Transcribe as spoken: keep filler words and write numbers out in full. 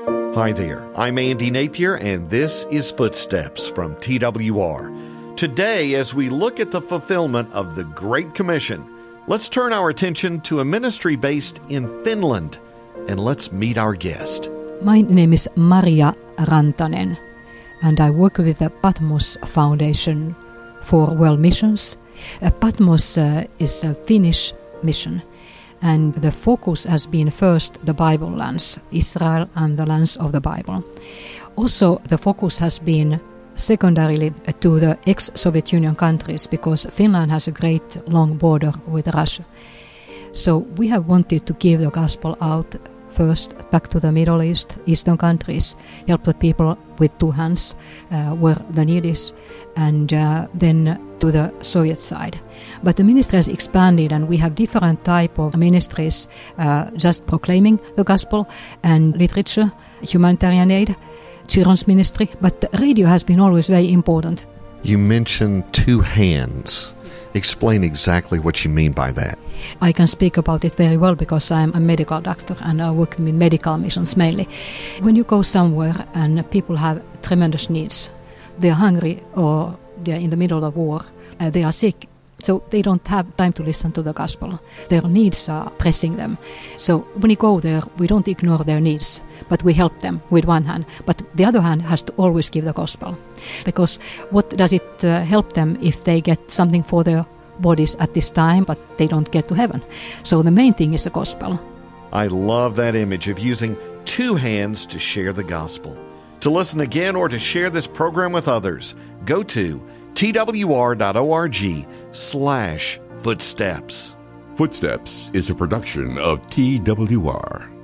Hi there, I'm Andy Napier, and this is Footsteps from T W R. Today, as we look at the fulfillment of the Great Commission, let's turn our attention to a ministry based in Finland, and let's meet our guest. My name is Maria Rantanen, and I work with the Patmos Foundation for World Missions. Uh, Patmos uh, is a Finnish mission, and the focus has been first the Bible lands, Israel and the lands of the Bible. Also, the focus has been secondarily to the ex-Soviet Union countries, because Finland has a great long border with Russia. So we have wanted to give the gospel out first back to the Middle East, Eastern countries, help the people with two hands uh, where the need is, and uh, then to the Soviet side. But the ministry has expanded, and we have different type of ministries, uh, just proclaiming the gospel, and literature, humanitarian aid, children's ministry, but radio has been always very important. You mentioned two hands. Explain exactly what you mean by that. I can speak about it very well because I'm a medical doctor and I work with medical missions mainly. When you go somewhere and people have tremendous needs, they're hungry or they're in the middle of war, uh, they are sick, so they don't have time to listen to the gospel. Their needs are pressing them. So when you go there, we don't ignore their needs, but we help them with one hand. But the other hand has to always give the gospel. Because what does it uh, help them if they get something for their bodies at this time, but they don't get to heaven? So the main thing is the gospel. I love that image of using two hands to share the gospel. To listen again or to share this program with others, go to twr.org slash footsteps. Footsteps is a production of T W R.